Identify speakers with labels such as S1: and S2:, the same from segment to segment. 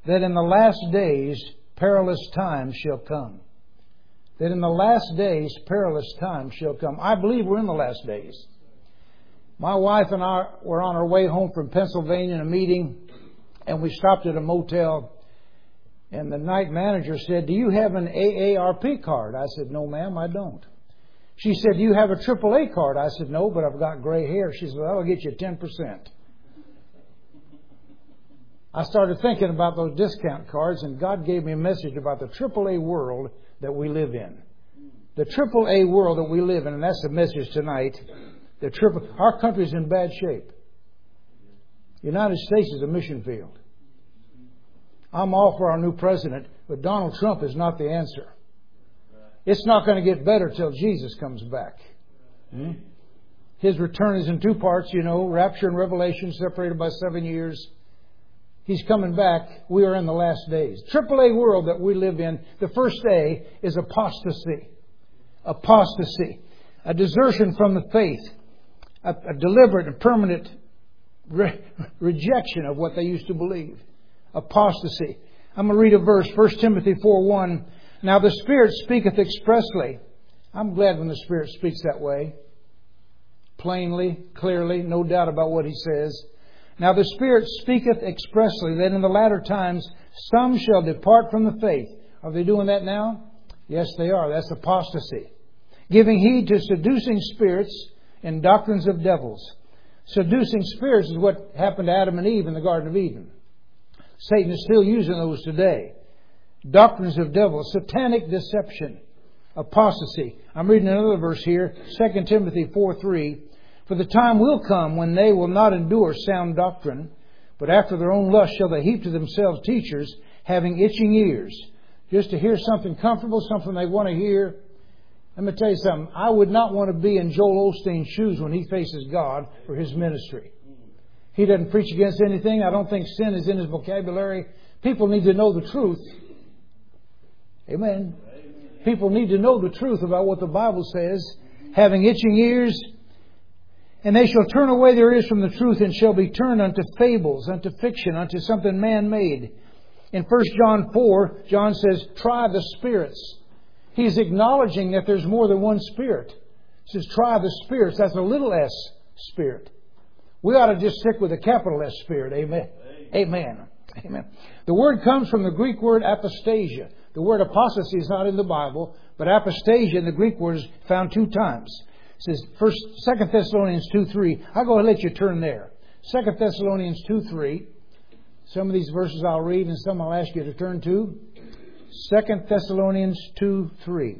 S1: that in the last days perilous times shall come. That in the last days perilous times shall come. I believe we're in the last days. My wife and I were on our way home from Pennsylvania in a meeting, and we stopped at a motel, and the night manager said, "Do you have an AARP card?" I said, "No, ma'am, I don't." She said, "Do you have a AAA card?" I said, "No, but I've got gray hair." She said, "That'll get you 10%. I started thinking about those discount cards, and God gave me a message about the AAA world that we live in. The AAA world that we live in, and that's the message tonight. Our country's in bad shape. The United States is a mission field. I'm all for our new president, but Donald Trump is not the answer. It's not going to get better till Jesus comes back. His return is in two parts, rapture and revelation, separated by 7 years. He's coming back. We are in the last days. AAA world that we live in, the first A is apostasy. Apostasy. A desertion from the faith. A deliberate and permanent rejection of what they used to believe. Apostasy. I'm going to read a verse, 1 Timothy 4:1. Now the Spirit speaketh expressly. I'm glad when the Spirit speaks that way. Plainly, clearly, no doubt about what He says. Now the Spirit speaketh expressly that in the latter times some shall depart from the faith. Are they doing that now? Yes, they are. That's apostasy. Giving heed to seducing spirits and doctrines of devils. Seducing spirits is what happened to Adam and Eve in the Garden of Eden. Satan is still using those today. Doctrines of devils, satanic deception, apostasy. I'm reading another verse here, 2 Timothy 4:3. For the time will come when they will not endure sound doctrine, but after their own lust shall they heap to themselves teachers having itching ears, just to hear something comfortable, something they want to hear. Let me tell you something. I would not want to be in Joel Osteen's shoes when he faces God for his ministry. He doesn't preach against anything. I don't think sin is in his vocabulary. People need to know the truth. Amen. People need to know the truth about what the Bible says. Having itching ears. And they shall turn away their ears from the truth and shall be turned unto fables, unto fiction, unto something man-made. In 1 John 4, John says, try the spirits. He's acknowledging that there's more than one spirit. He says, try the spirits. That's a little s spirit. We ought to just stick with a capital S spirit. Amen. Amen. Amen. The word comes from the Greek word apostasia. The word apostasy is not in the Bible, but apostasia in the Greek word is found 2 times. It says 2 Thessalonians 2:3. I'll go ahead and let you turn there. 2 Thessalonians 2:3. Some of these verses I'll read and some I'll ask you to turn to. 2 Thessalonians 2:3.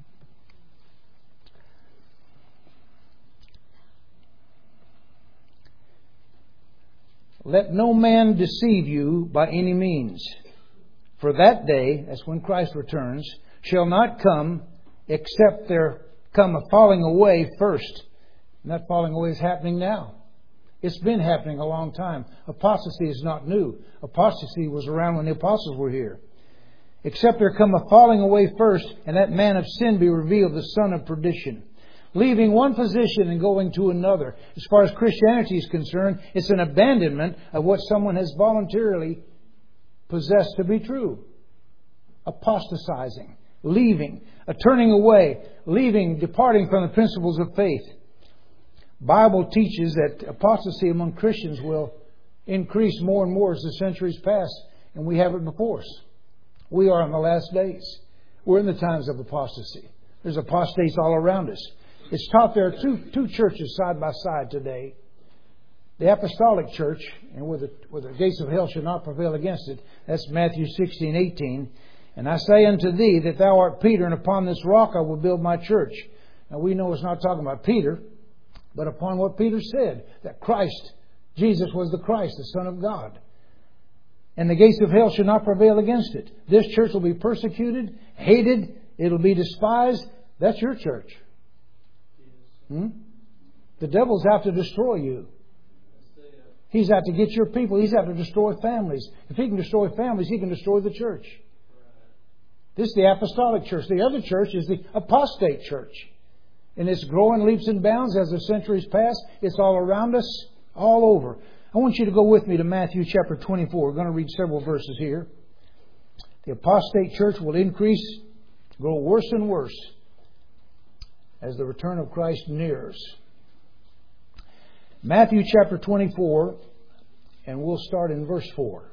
S1: Let no man deceive you by any means. For that day, that's when Christ returns, shall not come except there come a falling away first. And that falling away is happening now. It's been happening a long time. Apostasy is not new. Apostasy was around when the apostles were here. Except there come a falling away first, and that man of sin be revealed, the son of perdition. Leaving one position and going to another. As far as Christianity is concerned, it's an abandonment of what someone has voluntarily possessed to be true. Apostatizing. Leaving. A turning away. Leaving. Departing from the principles of faith. Bible teaches that apostasy among Christians will increase more and more as the centuries pass. And we have it before us. We are in the last days. We're in the times of apostasy. There's apostates all around us. It's taught there are two churches side by side today. The Apostolic Church, and where the gates of hell shall not prevail against it. That's Matthew 16:18. And I say unto thee that thou art Peter, and upon this rock I will build my church. Now we know it's not talking about Peter, but upon what Peter said, that Christ, Jesus was the Christ, the Son of God. And the gates of hell shall not prevail against it. This church will be persecuted, hated, it'll be despised. That's your church. The devil's out to destroy you. He's out to get your people. He's out to destroy families. If he can destroy families, he can destroy the church. This is the apostolic church. The other church is the apostate church. And it's growing leaps and bounds as the centuries pass. It's all around us, all over. I want you to go with me to Matthew chapter 24. We're going to read several verses here. The apostate church will increase, grow worse and worse as the return of Christ nears. Matthew chapter 24, and we'll start in verse 4.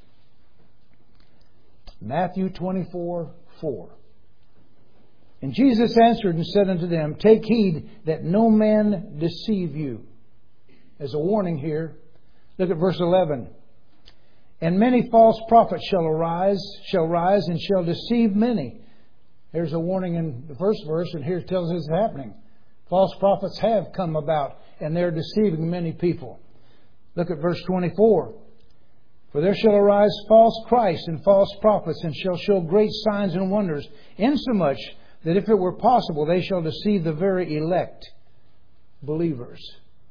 S1: Matthew 24, 4. And Jesus answered and said unto them, Take heed that no man deceive you. As a warning here, look at verse 11. And many false prophets shall rise and shall deceive many. There's a warning in the first verse, and here it tells us it's happening. False prophets have come about, and they're deceiving many people. Look at verse 24. For there shall arise false Christs and false prophets, and shall show great signs and wonders, insomuch that if it were possible, they shall deceive the very elect believers.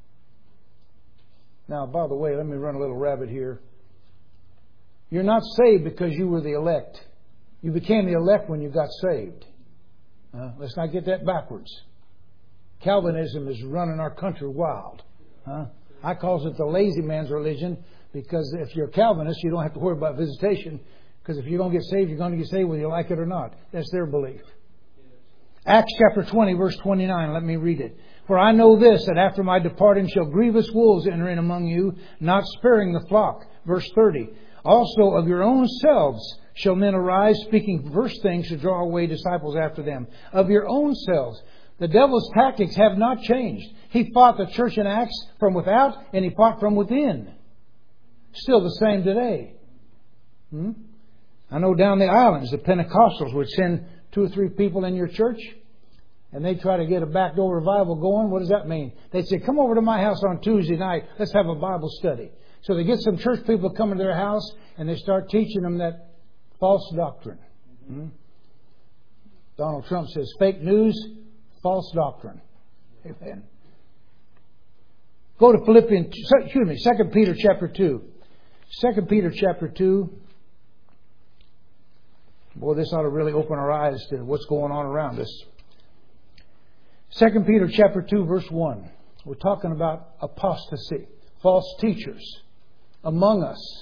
S1: Now, by the way, let me run a little rabbit here. You're not saved because you were the elect. You became the elect when you got saved. Let's not get that backwards. Calvinism is running our country wild. I call it the lazy man's religion, because if you're a Calvinist, you don't have to worry about visitation, because if you're going to get saved, you're going to get saved whether you like it or not. That's their belief. Acts chapter 20, verse 29. Let me read it. For I know this, that after my departing shall grievous wolves enter in among you, not sparing the flock. Verse 30. Also of your own selves shall men arise, speaking perverse things to draw away disciples after them. Of your own selves. The devil's tactics have not changed. He fought the church in Acts from without, and he fought from within. Still the same today. I know down the islands, the Pentecostals would send 2 or 3 people in your church, and they try to get a backdoor revival going. What does that mean? They'd say, come over to my house on Tuesday night. Let's have a Bible study. So they get some church people to come into their house, and they start teaching them that false doctrine. Donald Trump says, fake news, false doctrine. Amen. Go to 2 Peter chapter 2. 2 Peter chapter 2. Boy, this ought to really open our eyes to what's going on around us. 2 Peter chapter 2, verse 1. We're talking about apostasy, false teachers among us.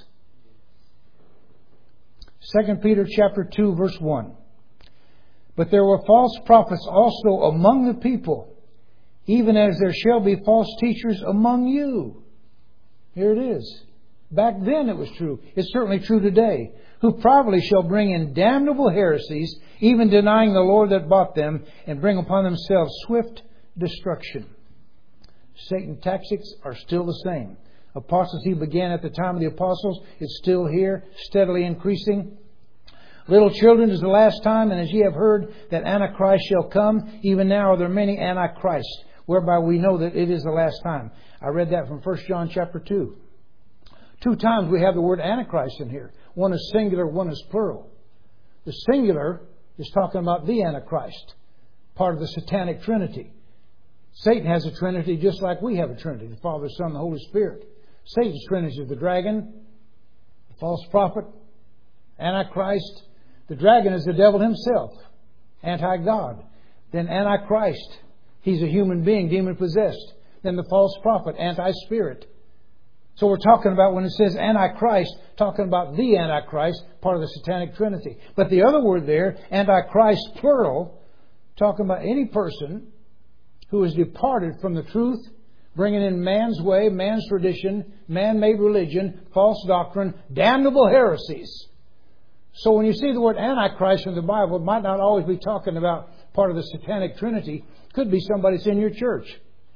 S1: 2 Peter chapter 2, verse 1. But there were false prophets also among the people, even as there shall be false teachers among you. Here it is. Back then it was true. It's certainly true today. Who privately shall bring in damnable heresies, even denying the Lord that bought them, and bring upon themselves swift destruction. Satan's tactics are still the same. Apostasy began at the time of the apostles. It's still here, steadily increasing. Little children, is the last time, and as ye have heard that Antichrist shall come, even now are there many Antichrists, whereby we know that it is the last time. I read that from 1 John chapter 2. 2 times we have the word Antichrist in here. One is singular, one is plural. The singular is talking about the Antichrist, part of the satanic trinity. Satan has a trinity just like we have a trinity, the Father, Son, and the Holy Spirit. Satan's trinity is the dragon, the false prophet, Antichrist. The dragon is the devil himself, anti-God. Then Antichrist, he's a human being, demon-possessed. Then the false prophet, anti-spirit. So we're talking about, when it says Antichrist, talking about the Antichrist, part of the satanic trinity. But the other word there, Antichrist, plural, talking about any person who has departed from the truth, bringing in man's way, man's tradition, man-made religion, false doctrine, damnable heresies. So when you see the word Antichrist in the Bible, it might not always be talking about part of the satanic trinity. It could be somebody that's in your church.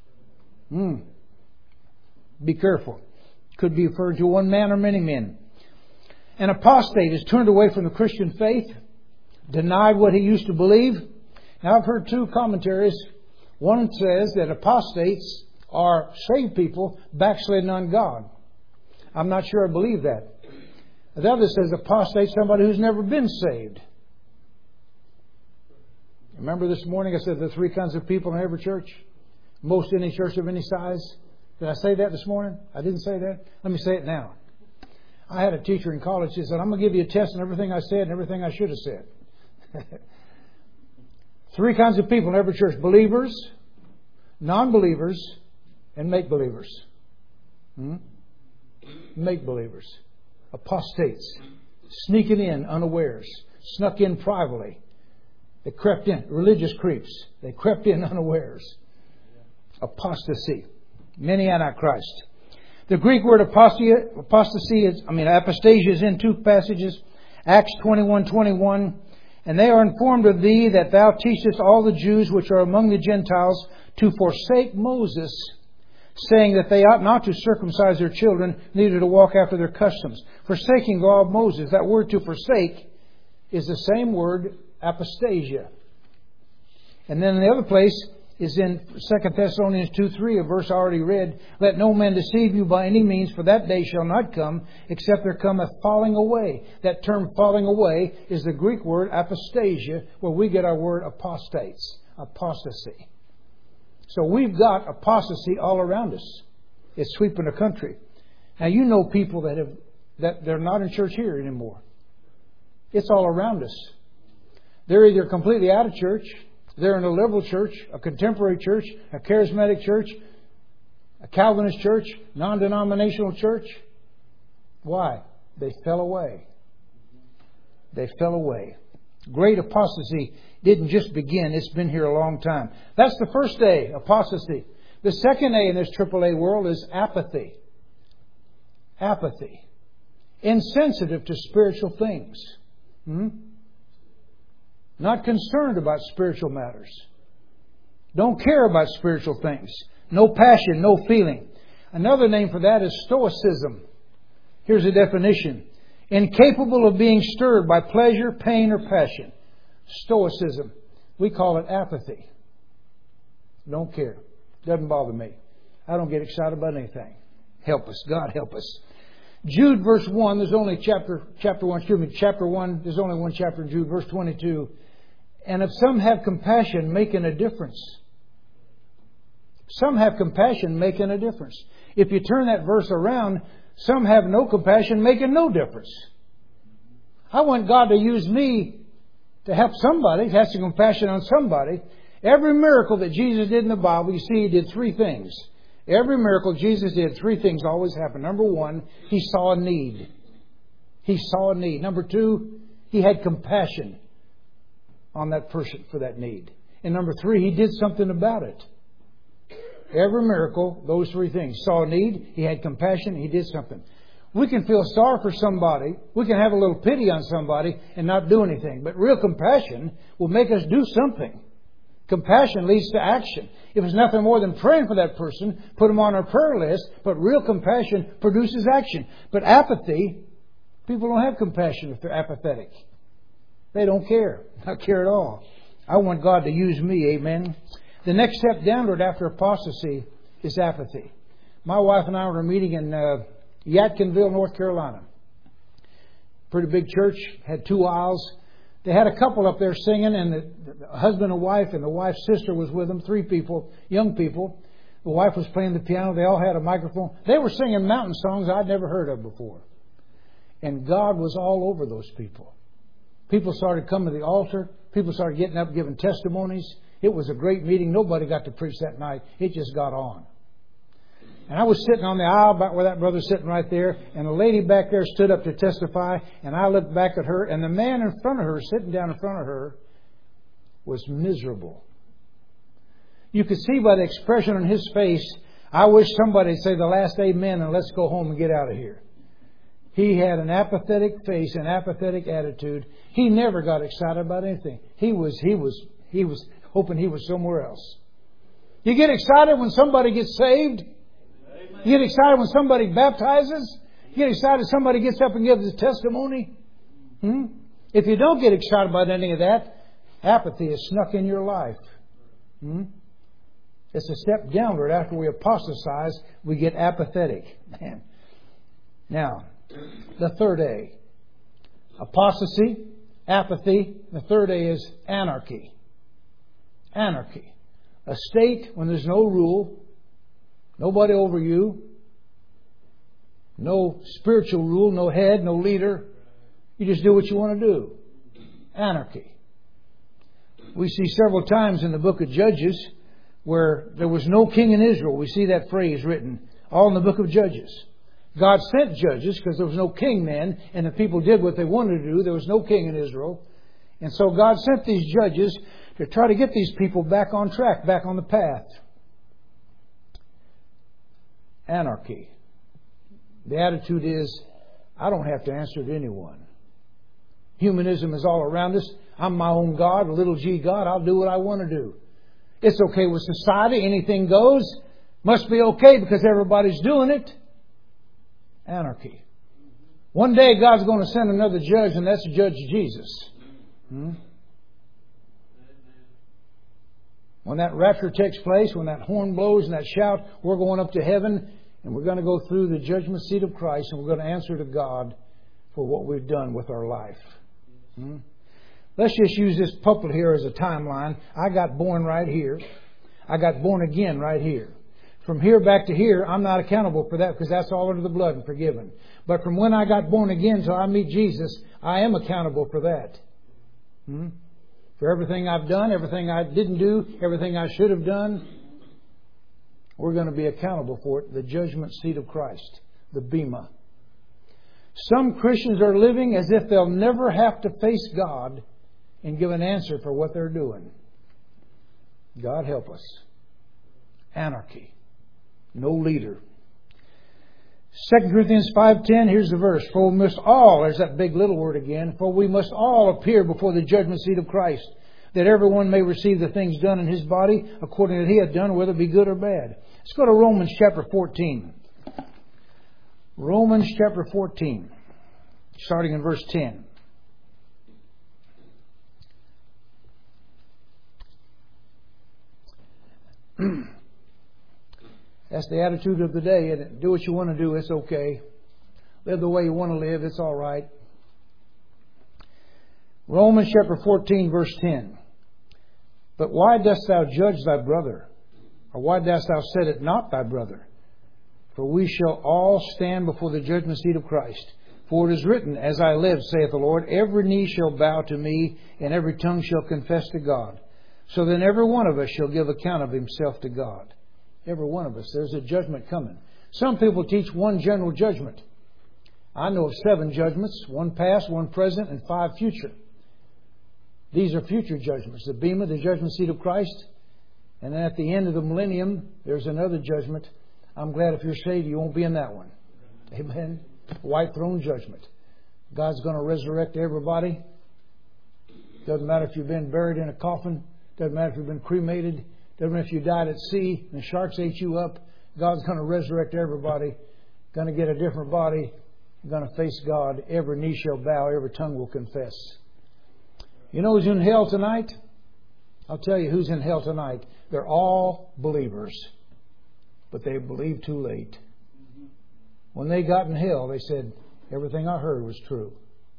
S1: Be careful. Could be referred to one man or many men. An apostate is turned away from the Christian faith, denied what he used to believe. Now I've heard 2 commentaries. One says that apostates are saved people backslidden on God. I'm not sure I believe that. The other says apostate, somebody who's never been saved. Remember this morning I said there are 3 kinds of people in every church? Most any church of any size. Did I say that this morning? I didn't say that. Let me say it now. I had a teacher in college. He said, I'm going to give you a test on everything I said and everything I should have said. 3 kinds of people in every church. Believers, non-believers, and make-believers. make-believers, apostates, sneaking in unawares, snuck in privately. They crept in, religious creeps. They crept in unawares. Apostasy. Many antichrist. The Greek word apostasia is in two passages. Acts 21:21. And they are informed of thee that thou teachest all the Jews which are among the Gentiles to forsake Moses, saying that they ought not to circumcise their children, neither to walk after their customs. Forsaking the law of Moses. That word to forsake is the same word, apostasia. And then the other place is in 2 Thessalonians 2:3, a verse I already read. Let no man deceive you by any means, for that day shall not come, except there come a falling away. That term falling away is the Greek word apostasia, where we get our word apostates, apostasy. So we've got apostasy all around us. It's sweeping the country. Now you know people that they're not in church here anymore. It's all around us. They're either completely out of church, they're in a liberal church, a contemporary church, a charismatic church, a Calvinist church, non-denominational church. Why? They fell away. They fell away. Great apostasy didn't just begin, it's been here a long time. That's the first A, apostasy. The second A in this AAA world is apathy. Apathy. Insensitive to spiritual things. Not concerned about spiritual matters. Don't care about spiritual things. No passion, no feeling. Another name for that is stoicism. Here's a definition. Incapable of being stirred by pleasure, pain, or passion. Stoicism. We call it apathy. Don't care. Doesn't bother me. I don't get excited about anything. Help us. God help us. Jude verse 1, there's only chapter 1, there's only one chapter in Jude, verse 22. And if some have compassion, making a difference. Some have compassion, making a difference. If you turn that verse around, some have no compassion, making no difference. I want God to use me to help somebody, have some compassion on somebody. Every miracle that Jesus did in the Bible, you see, He did three things. Every miracle Jesus did, three things always happen. Number one, He saw a need. He saw a need. Number two, He had compassion on that person for that need. And number three, He did something about it. Every miracle, those three things. Saw a need, He had compassion, He did something. We can feel sorry for somebody. We can have a little pity on somebody and not do anything. But real compassion will make us do something. Compassion leads to action. If it's nothing more than praying for that person, put them on our prayer list. But real compassion produces action. But apathy, people don't have compassion if they're apathetic. They don't care. Not care at all. I want God to use me. Amen. The next step downward after apostasy is apathy. My wife and I were meeting in Yadkinville, North Carolina. Pretty big church. Had 2 aisles. They had a couple up there singing, and the husband and wife, and the wife's sister was with them. 3 people, young people. The wife was playing the piano. They all had a microphone. They were singing mountain songs I'd never heard of before. And God was all over those people. People started coming to the altar. People started getting up, giving testimonies. It was a great meeting. Nobody got to preach that night. It just got on. And I was sitting on the aisle about where that brother's sitting right there. And a lady back there stood up to testify. And I looked back at her. And the man in front of her, sitting down in front of her, was miserable. You could see by the expression on his face, I wish somebody would say the last amen and let's go home and get out of here. He had an apathetic face, an apathetic attitude. He never got excited about anything. He was hoping he was somewhere else. You get excited when somebody gets saved? Amen. You get excited when somebody baptizes? You get excited when somebody gets up and gives a testimony? If you don't get excited about any of that, apathy is snuck in your life. It's a step downward. After we apostatize, we get apathetic. Man. Now, the third A. Apostasy, apathy. The third A is anarchy. Anarchy. A state when there's no rule, nobody over you, no spiritual rule, no head, no leader. You just do what you want to do. Anarchy. We see several times in the book of Judges where there was no king in Israel. We see that phrase written all in the book of Judges. God sent judges because there was no king then, and the people did what they wanted to do. There was no king in Israel. And so God sent these judges to try to get these people back on track, back on the path. Anarchy. The attitude is, I don't have to answer to anyone. Humanism is all around us. I'm my own God, a little g God. I'll do what I want to do. It's okay with society. Anything goes. Must be okay because everybody's doing it. Anarchy. One day God's going to send another judge, and that's Judge Jesus. When that rapture takes place, when that horn blows and that shout, we're going up to heaven, and we're going to go through the judgment seat of Christ, and we're going to answer to God for what we've done with our life. Let's just use this pulpit here as a timeline. I got born right here. I got born again right here. From here back to here, I'm not accountable for that because that's all under the blood and forgiven. But from when I got born again till I meet Jesus, I am accountable for that. For everything I've done, everything I didn't do, everything I should have done, we're going to be accountable for it. The judgment seat of Christ, the Bema. Some Christians are living as if they'll never have to face God and give an answer for what they're doing. God help us. Anarchy. No leader. 2 Corinthians 5:10, here's the verse. For we must all, there's that big little word again, for we must all appear before the judgment seat of Christ, that everyone may receive the things done in his body according to he hath done, whether it be good or bad. Let's go to Romans chapter 14. Romans chapter 14, starting in verse 10. That's the attitude of the day. And do what you want to do, it's okay. Live the way you want to live, it's all right. Romans chapter 14, verse 10. But why dost thou judge thy brother? Or why dost thou set it not thy brother? For we shall all stand before the judgment seat of Christ. For it is written, As I live, saith the Lord, every knee shall bow to me, and every tongue shall confess to God. So then every one of us shall give account of himself to God. Every one of us. There's a judgment coming. Some people teach one general judgment. I know of 7 judgments, 1 past, 1 present, and 5 future. These are future judgments. The Bema, the judgment seat of Christ. And then at the end of the millennium, there's another judgment. I'm glad if you're saved, you won't be in that one. Amen. White throne judgment. God's going to resurrect everybody. Doesn't matter if you've been buried in a coffin. Doesn't matter if you've been cremated. Doesn't matter if you died at sea and the sharks ate you up. God's going to resurrect everybody. Going to get a different body. Going to face God. Every knee shall bow. Every tongue will confess. You know who's in hell tonight? I'll tell you who's in hell tonight. They're all believers. But they believed too late. When they got in hell, they said, everything I heard was true.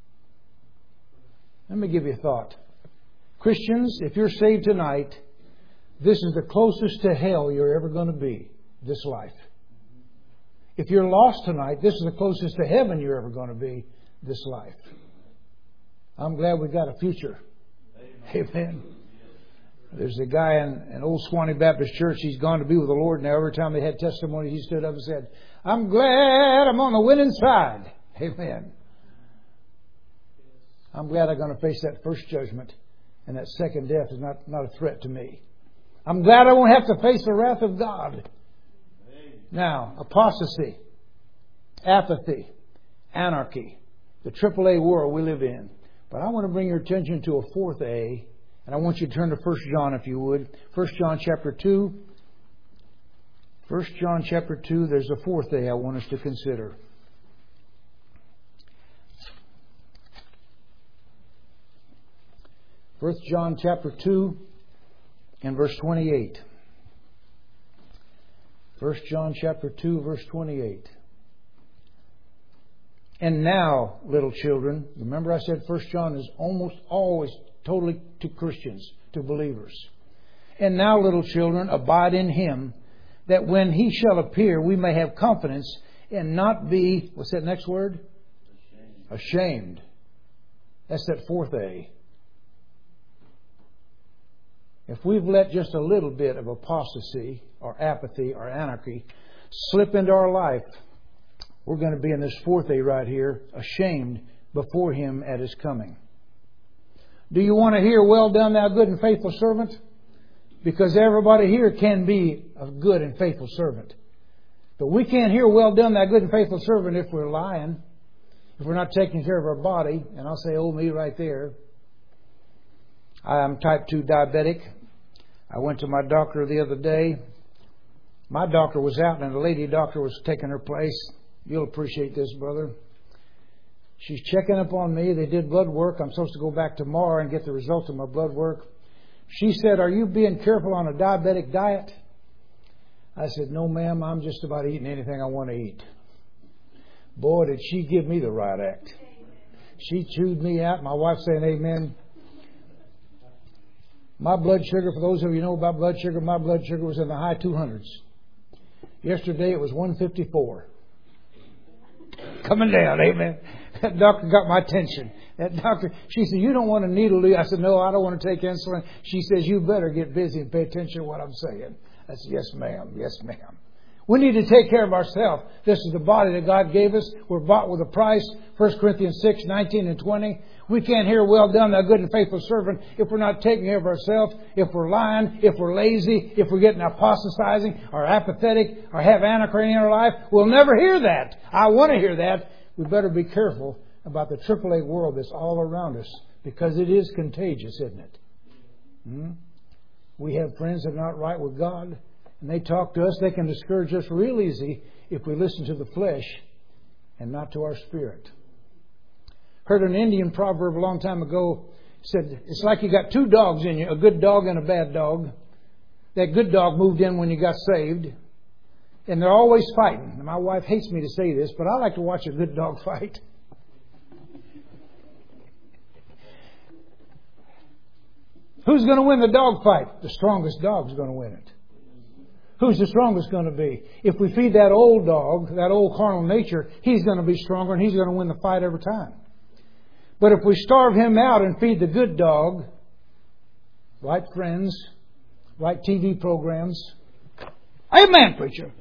S1: Let me give you a thought. Christians, if you're saved tonight, this is the closest to hell you're ever going to be, this life. If you're lost tonight, this is the closest to heaven you're ever going to be, this life. I'm glad we got a future. Amen. There's a guy in an old Swanee Baptist church. He's gone to be with the Lord now. Every time they had testimony, he stood up and said, I'm glad I'm on the winning side. Amen. I'm glad I'm going to face that first judgment. And that second death is not a threat to me. I'm glad I won't have to face the wrath of God. Now, apostasy, apathy, anarchy, the AAA world we live in. But I want to bring your attention to a 4th A. And I want you to turn to 1 John if you would. 1 John chapter 2. 1 John chapter 2, there's a 4th A I want us to consider. First John chapter 2 and verse 28. 1 John chapter 2, verse 28. And now, little children, remember I said 1 John is almost always totally to Christians, to believers. And now, little children, abide in Him, that when He shall appear, we may have confidence and not be, what's that next word? Ashamed. That's that 4th A. If we've let just a little bit of apostasy or apathy or anarchy slip into our life, We're going to be in this fourth A right here, ashamed before Him at His coming. Do you want to hear, well done, thou good and faithful servant? Because everybody here can be a good and faithful servant. But we can't hear, well done, thou good and faithful servant, if we're lying, if we're not taking care of our body. And I'll say, oh, me right there. I'm type 2 diabetic. I went to my doctor the other day. My doctor was out and a lady doctor was taking her place. You'll appreciate this, brother. She's checking up on me. They did blood work. I'm supposed to go back tomorrow and get the results of my blood work. She said, are you being careful on a diabetic diet? I said, no, ma'am. I'm just about eating anything I want to eat. Boy, did she give me the right act. She chewed me out. My wife saying amen. My blood sugar, for those of you who know about blood sugar, my blood sugar was in the high 200s. Yesterday it was 154. Coming down, amen. That doctor got my attention. That doctor, she said, you don't want a needle, do you? I said, no, I don't want to take insulin. She says, you better get busy and pay attention to what I'm saying. I said, yes, ma'am. Yes, ma'am. We need to take care of ourselves. This is the body that God gave us. We're bought with a price. 1 Corinthians 6, 19 and 20. We can't hear, well done, thou good and faithful servant, if we're not taking care of ourselves, if we're lying, if we're lazy, if we're getting apostatizing, or apathetic, or have anarchy in our life. We'll never hear that. I want to hear that. We better be careful about the AAA world that's all around us, because it is contagious, isn't it? We have friends that are not right with God, and they talk to us. They can discourage us real easy if we listen to the flesh and not to our spirit. Heard an Indian proverb a long time ago. Said, it's like you got two dogs in you, a good dog and a bad dog. That good dog moved in when you got saved. And they're always fighting. And my wife hates me to say this, but I like to watch a good dog fight. Who's going to win the dog fight? The strongest dog's going to win it. Who's the strongest going to be? If we feed that old dog, that old carnal nature, he's going to be stronger and he's going to win the fight every time. But if we starve him out and feed the good dog, right friends, right TV programs, amen, preacher.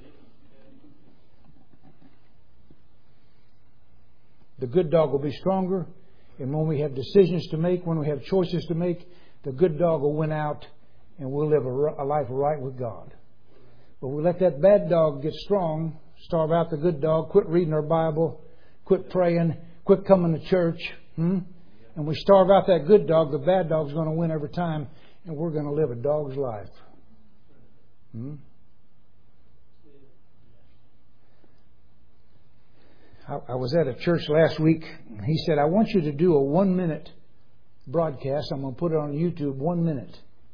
S1: The good dog will be stronger. And when we have decisions to make, when we have choices to make, the good dog will win out and we'll live a life right with God. But we let that bad dog get strong, starve out the good dog, quit reading our Bible, quit praying, quit coming to church. And we starve out that good dog, the bad dog's going to win every time, and we're going to live a dog's life. I was at a church last week. He said, I want you to do a 1-minute broadcast. I'm going to put it on YouTube, 1 minute.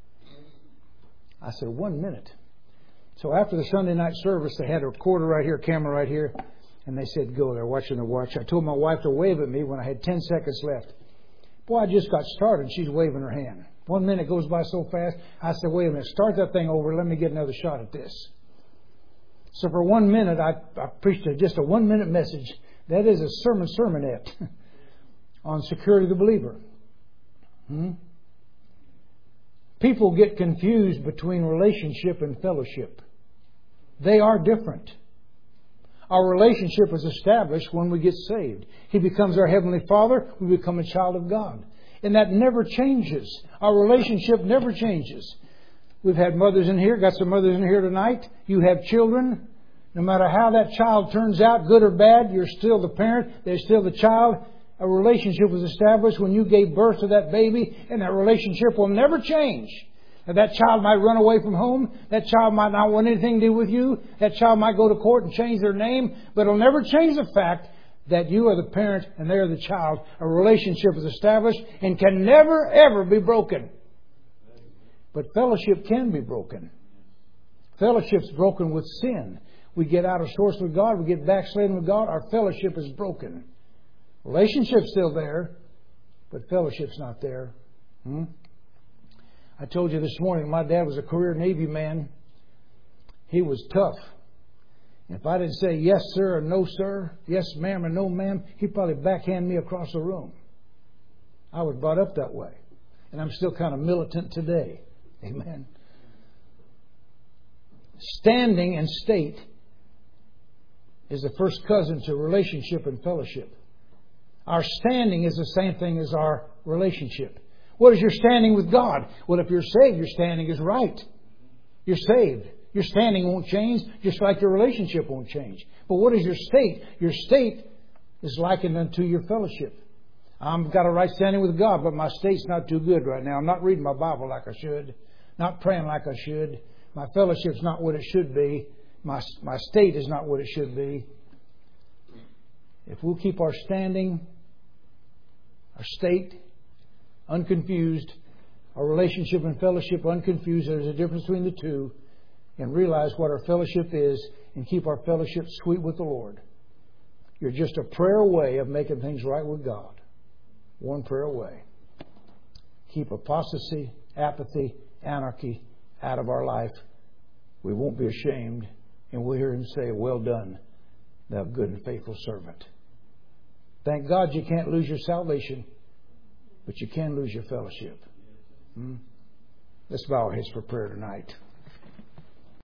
S1: I said, 1 minute? So after the Sunday night service, they had a recorder right here, camera right here, and they said, go. They're watching the watch. I told my wife to wave at me when I had 10 seconds left. Boy, I just got started. She's waving her hand. 1 minute goes by so fast. I said, wait a minute, start that thing over. Let me get another shot at this. So for 1 minute, I preached just a 1 minute message. That is a sermonette on security of the believer. People get confused between relationship and fellowship. They are different. Our relationship is established when we get saved. He becomes our Heavenly Father. We become a child of God. And that never changes. Our relationship never changes. We've had mothers in here, got some mothers in here tonight. You have children. No matter how that child turns out, good or bad, you're still the parent. They're still the child. A relationship was established when you gave birth to that baby, and that relationship will never change. Now, that child might run away from home. That child might not want anything to do with you. That child might go to court and change their name. But it'll never change the fact that you are the parent and they are the child. A relationship is established and can never, ever be broken. But fellowship can be broken. Fellowship's broken with sin. We get out of source with God. We get backslidden with God. Our fellowship is broken. Relationship's still there, but fellowship's not there. I told you this morning, my dad was a career Navy man. He was tough. If I didn't say yes, sir, or no, sir, yes, ma'am, or no, ma'am, he'd probably backhand me across the room. I was brought up that way. And I'm still kind of militant today. Amen. Standing and state is the first cousin to relationship and fellowship. Our standing is the same thing as our relationship. What is your standing with God? Well, if you're saved, your standing is right. You're saved. Your standing won't change, just like your relationship won't change. But what is your state? Your state is likened unto your fellowship. I've got a right standing with God, but my state's not too good right now. I'm not reading my Bible like I should. Not praying like I should. My fellowship's not what it should be. My state is not what it should be. If we'll keep our standing, our state, unconfused, our relationship and fellowship unconfused, there's a difference between the two, and realize what our fellowship is and keep our fellowship sweet with the Lord. You're just a prayer away of making things right with God. One prayer away. Keep apostasy, apathy, anarchy out of our life. We won't be ashamed, and we'll hear Him say, "Well done, thou good and faithful servant." Thank God you can't lose your salvation, but you can lose your fellowship. Let's bow our heads for prayer tonight.